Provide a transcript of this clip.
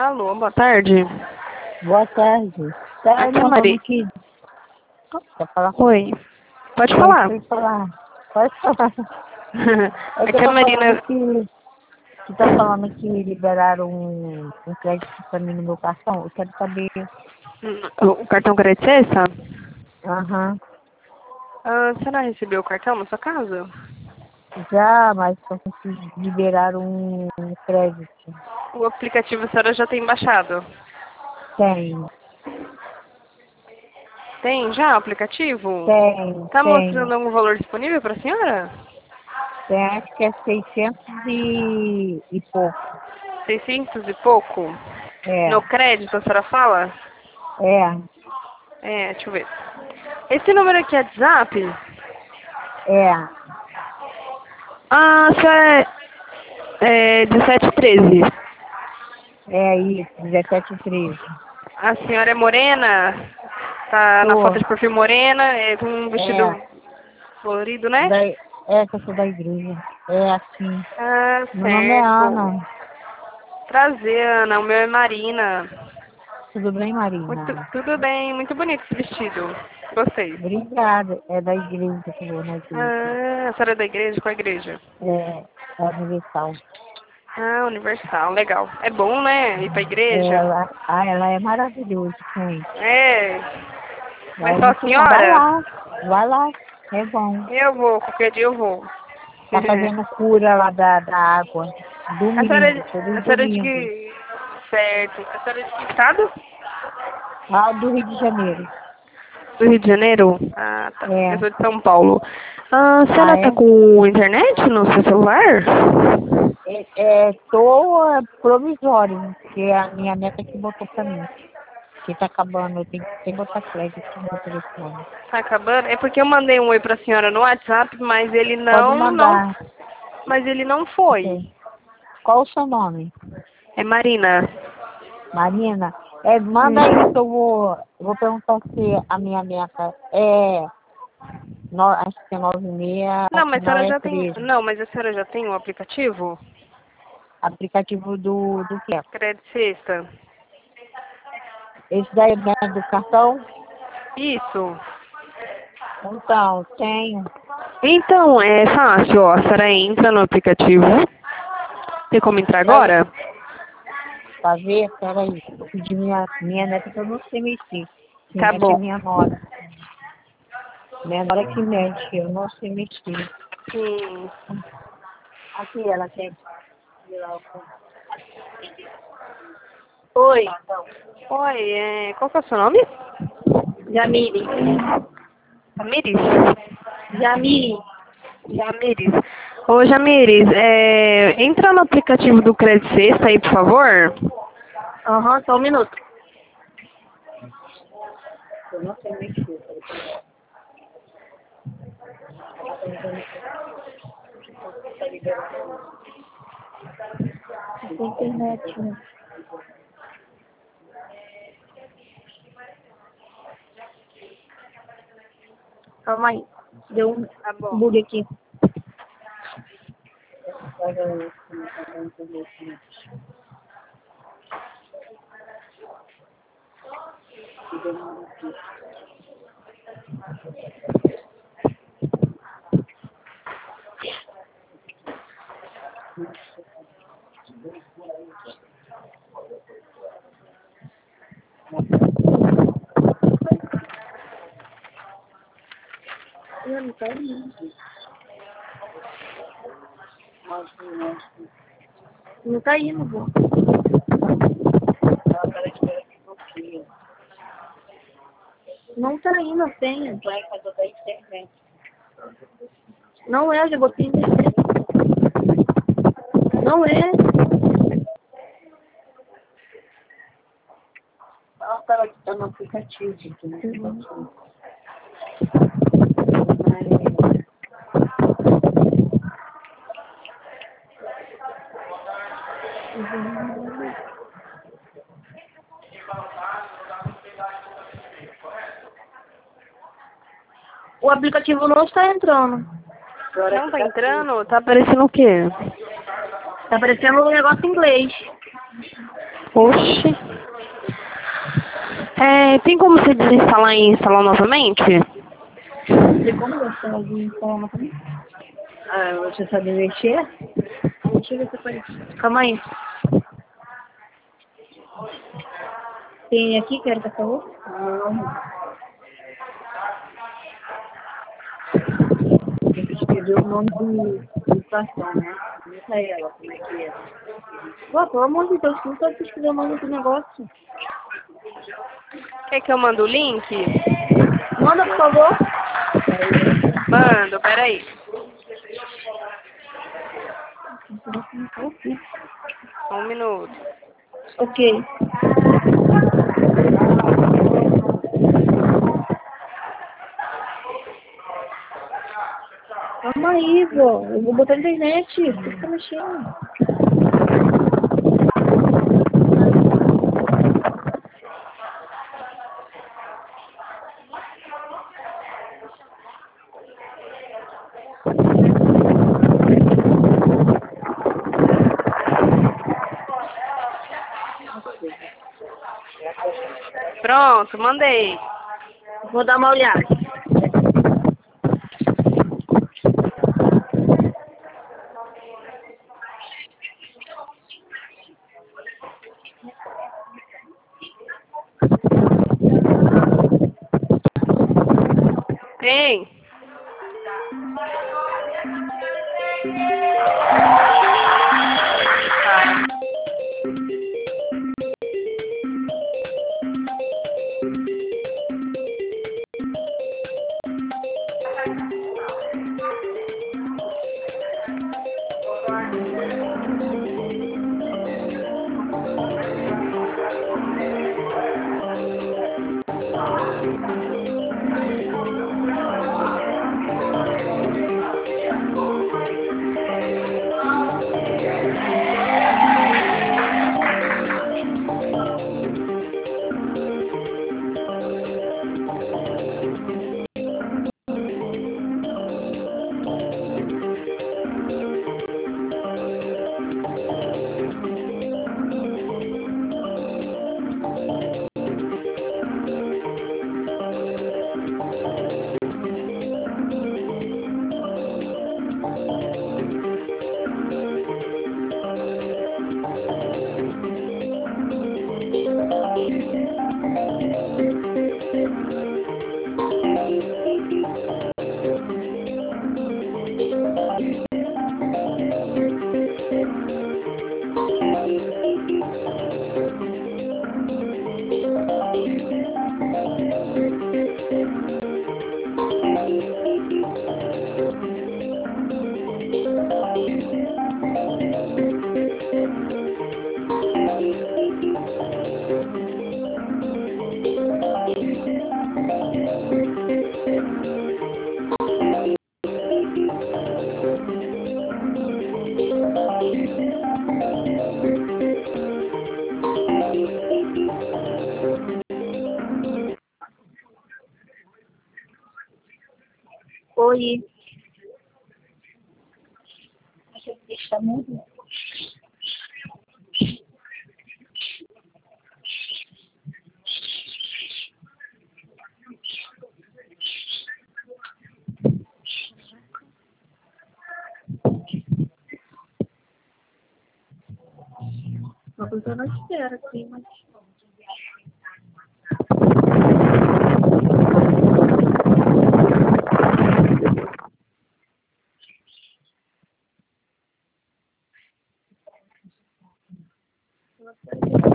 Alô, boa tarde. Boa tarde. Tá, Aqui é meu nome Maria. aqui. Quer falar? Oi. Pode Oi, falar. pode falar. Pode falar. É que eu Aqui é a tô falando Marina. que tá falando que liberaram um crédito pra mim no meu cartão. Eu quero saber. O cartão crédito sexta? Aham. Você não recebeu o cartão na sua casa? Já, mas só que liberaram um crédito. O aplicativo a senhora já tem baixado? Tem, Tem já o aplicativo? tem, Tá tem. mostrando algum valor disponível para a senhora? Tem, acho que é 600 e pouco. 600 e pouco? É, No crédito a senhora fala? é, Deixa eu ver. Esse número aqui é de WhatsApp? é. A senhora é 1713. É isso, 17,13. A senhora é morena? Tá na foto Tô. de perfil morena, com um É, vestido florido, né? da, é que eu sou da igreja. É assim. Ah, Meu nome é certo. Ana. Prazer, Ana. O meu é Marina. Tudo bem, Marina? Tudo bem, muito bonito esse vestido. Gostei. Obrigada. É da igreja que eu vou na igreja. A senhora é da igreja? Qual igreja? É universal. Ah, Universal, legal. É bom, né? Ir pra igreja? Ela é maravilhosa, gente. É. Ela Mas é só a muito bom. senhora? Vai lá. É bom. Eu vou, qualquer dia eu vou. Tá fazendo cura lá da água. A senhora, Domingo, todos a os senhora é de domingos. que... Certo. A senhora é de que estado? Lá do Rio de Janeiro. Do Rio de Janeiro? Ah, tá. Eu É. sou de São Paulo. A Ah, senhora tá é? com internet no seu celular? Tô provisório, porque a minha neta que botou pra mim. Que tá acabando, eu tenho que botar crédito no meu telefone. Tá acabando? É porque eu mandei um oi pra senhora no WhatsApp, mas ele Pode não, mandar. mas ele não foi. Ok. Qual o seu nome? É Marina. Marina? Manda aí que eu vou perguntar se a minha neta acho que é 96, Não, mas a final senhora é já tem, 13. não, mas a senhora já tem um aplicativo? Aplicativo do quê? Crédito Sexta. Esse daí né, do cartão? Isso. Então, tenho. Então, é fácil, ó. A senhora entra no aplicativo. Tem como entrar Peraí, agora? pra ver, peraí. Vou pedir minha neta que eu não sei mexer. Quem Tá mexe é bom. minha nora. Minha nora que mexe, eu não sei mexer. Sim. Aqui ela quer tirar o Oi, Oi, qual que é o seu nome? Jamile. Jamires? Jamile. Jamires. Ô, Jamires, entra no aplicativo do Crédito Sexta aí, por favor. Aham, só um minuto. Eu não sei mexer. Tem internet, né? Calma aí. Deu Tá um bom. bug aqui. Eu não tá indo. Não tá indo, vô. Não tá indo a senha. Vai fazer da internet. Não é, já botei internet. Não é. Ela tava aqui, tá no aplicativo. Aqui, né? O aplicativo não está entrando. Não tá entrando? Tá aparecendo o quê? Tá aparecendo um negócio em inglês. Oxi. Tem como você desinstalar e instalar novamente? Tem como você instalar uma também? Ah, você sabe mexer? Deixa eu ver se aparece. Calma aí. Tem aqui, quero que falou? Tem que escrever o nome do cartão, né? Micaela, como é que é? Pô, pelo amor de Deus, não sabe escrever o nome do negócio. Quer que eu mando o link? Manda, por favor. Mando, peraí. Só um minuto. Ok. Calma aí, vô. Eu vou botar na internet. Fica mexendo. Pronto, mandei. Vou dar uma olhada. Tem. Oi. Está muito. Uma pessoa não espera aqui, mas... Nossa,